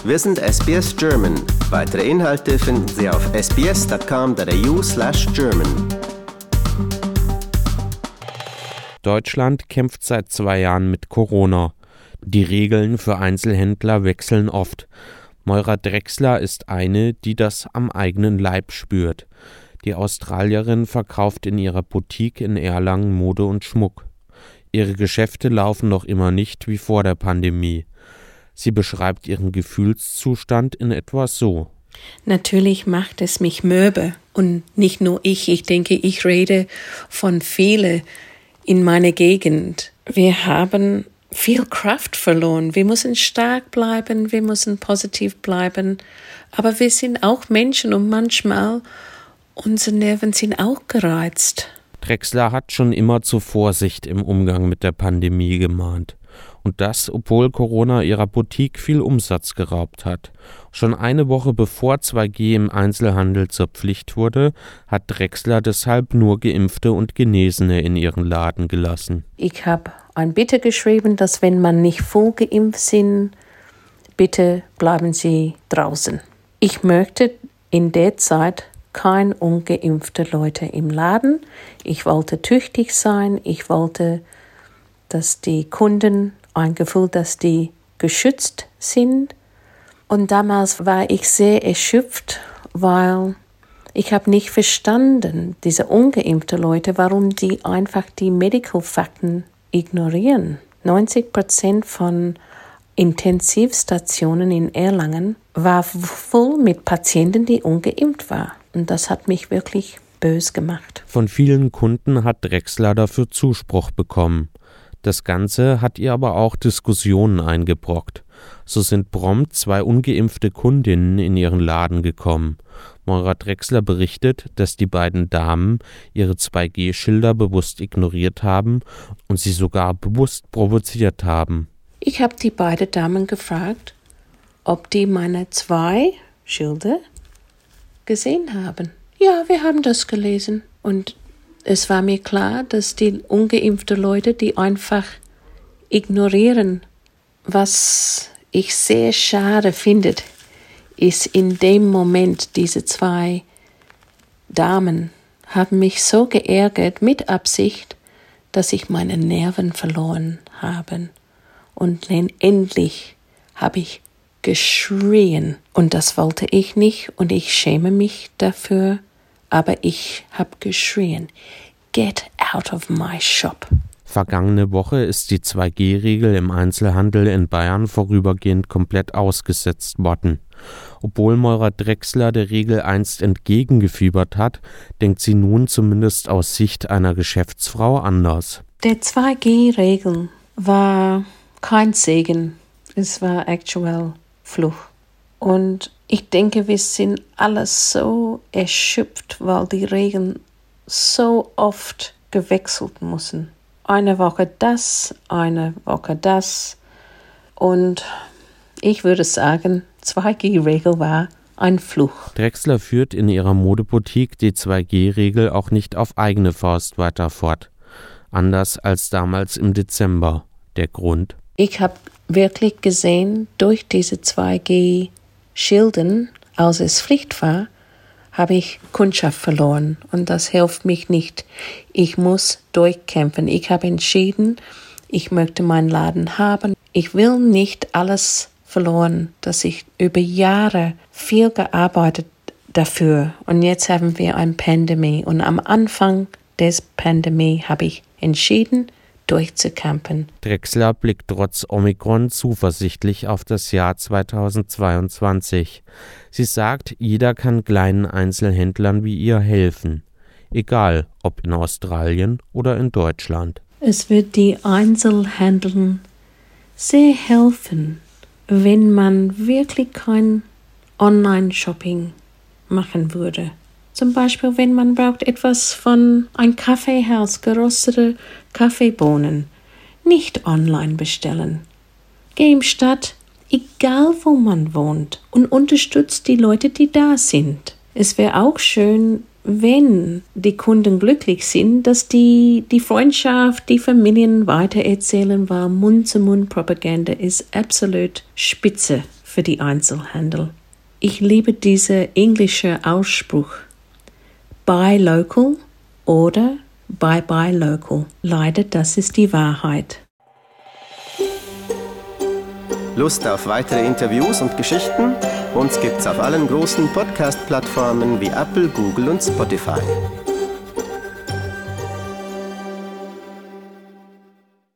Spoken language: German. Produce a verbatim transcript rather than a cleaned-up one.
Wir sind S B S German. Weitere Inhalte finden Sie auf sbs.com.au slash German. Deutschland kämpft seit zwei Jahren mit Corona. Die Regeln für Einzelhändler wechseln oft. Moira Drechsler ist eine, die das am eigenen Leib spürt. Die Australierin verkauft in ihrer Boutique in Erlangen Mode und Schmuck. Ihre Geschäfte laufen noch immer nicht wie vor der Pandemie. Sie beschreibt ihren Gefühlszustand in etwa so. Natürlich macht es mich mürbe. Und nicht nur ich, ich denke, ich rede von vielen in meiner Gegend. Wir haben viel Kraft verloren. Wir müssen stark bleiben, wir müssen positiv bleiben. Aber wir sind auch Menschen und manchmal unsere Nerven sind auch gereizt. Drechsler hat schon immer zur Vorsicht im Umgang mit der Pandemie gemahnt. Und das, obwohl Corona ihrer Boutique viel Umsatz geraubt hat. Schon eine Woche bevor zwei G im Einzelhandel zur Pflicht wurde, hat Drechsler deshalb nur Geimpfte und Genesene in ihren Laden gelassen. Ich habe ein Bitte geschrieben, dass wenn man nicht voll geimpft sind, bitte bleiben Sie draußen. Ich möchte in der Zeit kein ungeimpfte Leute im Laden. Ich wollte tüchtig sein. Ich wollte, dass die Kunden ein Gefühl, dass die geschützt sind. Und damals war ich sehr erschöpft, weil ich habe nicht verstanden, diese ungeimpften Leute, warum die einfach die Medical-Fakten ignorieren. neunzig Prozent von Intensivstationen in Erlangen war voll mit Patienten, die ungeimpft waren. Und das hat mich wirklich böse gemacht. Von vielen Kunden hat Drechsler dafür Zuspruch bekommen. Das Ganze hat ihr aber auch Diskussionen eingebrockt. So sind prompt zwei ungeimpfte Kundinnen in ihren Laden gekommen. Moira Drechsler berichtet, dass die beiden Damen ihre zwei G Schilder bewusst ignoriert haben und sie sogar bewusst provoziert haben. Ich habe die beiden Damen gefragt, ob die meine zwei Schilder gesehen haben. Ja, wir haben das gelesen. Und es war mir klar, dass die ungeimpften Leute, die einfach ignorieren, was ich sehr schade finde, ist in dem Moment, diese zwei Damen haben mich so geärgert mit Absicht, dass ich meine Nerven verloren habe. Und endlich habe ich geschrien. Und das wollte ich nicht und ich schäme mich dafür. Aber ich habe geschrien, get out of my shop. Vergangene Woche ist die zwei G Regel im Einzelhandel in Bayern vorübergehend komplett ausgesetzt worden. Obwohl Moira Drechsler der Regel einst entgegengefiebert hat, denkt sie nun zumindest aus Sicht einer Geschäftsfrau anders. Der zwei G Regel war kein Segen, es war actuell Fluch. Und ich denke, wir sind alle so erschöpft, weil die Regeln so oft gewechselt müssen. Eine Woche das, eine Woche das. Und ich würde sagen, zwei G Regel war ein Fluch. Drechsler führt in ihrer Modeboutique die zwei G Regel auch nicht auf eigene Faust weiter fort. Anders als damals im Dezember. Der Grund? Ich habe wirklich gesehen, durch diese zwei G Schilden, als es Pflicht war, habe ich Kundschaft verloren und das hilft mich nicht. Ich muss durchkämpfen. Ich habe entschieden, ich möchte meinen Laden haben. Ich will nicht alles verloren, dass ich über Jahre viel gearbeitet dafür und jetzt haben wir eine Pandemie und am Anfang der Pandemie habe ich entschieden, durchzukämpfen. Drechsler blickt trotz Omikron zuversichtlich auf das Jahr zweitausendzweiundzwanzig. Sie sagt, jeder kann kleinen Einzelhändlern wie ihr helfen, egal ob in Australien oder in Deutschland. Es wird die Einzelhändlern sehr helfen, wenn man wirklich kein Online-Shopping machen würde. Zum Beispiel, wenn man braucht etwas von einem Kaffeehaus, geröstete Kaffeebohnen, nicht online bestellen. Geh in Stadt, egal wo man wohnt, und unterstützt die Leute, die da sind. Es wäre auch schön, wenn die Kunden glücklich sind, dass die, die Freundschaft, die Familien weitererzählen, weil Mund-zu-Mund-Propaganda ist absolut spitze für die Einzelhandel. Ich liebe diesen englischen Ausspruch, buy local oder buy buy local. Leider, das ist die Wahrheit. Lust auf weitere Interviews und Geschichten? Uns gibt's auf allen großen Podcast-Plattformen wie Apple, Google und Spotify.